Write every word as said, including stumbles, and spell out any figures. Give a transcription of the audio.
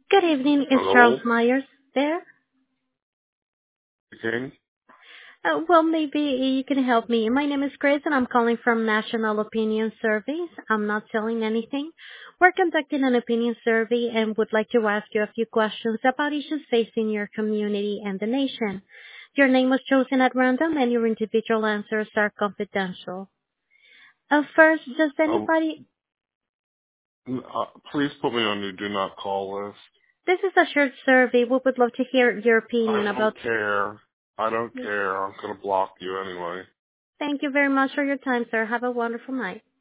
Good evening. Is Charles Hello, Myers there? King. Uh, well, maybe you can help me. My name is Grace, and I'm calling from National Opinion Surveys. I'm not selling anything. We're conducting an opinion survey and would like to ask you a few questions about issues facing your community and the nation. Your name was chosen at random, and your individual answers are confidential. Uh, first, does Um, anybody... uh, please put me on your do not call list. This is a short survey. We would love to hear your I opinion don't about... care. I don't care. I'm gonna block you anyway. Thank you very much for your time, sir. Have a wonderful night.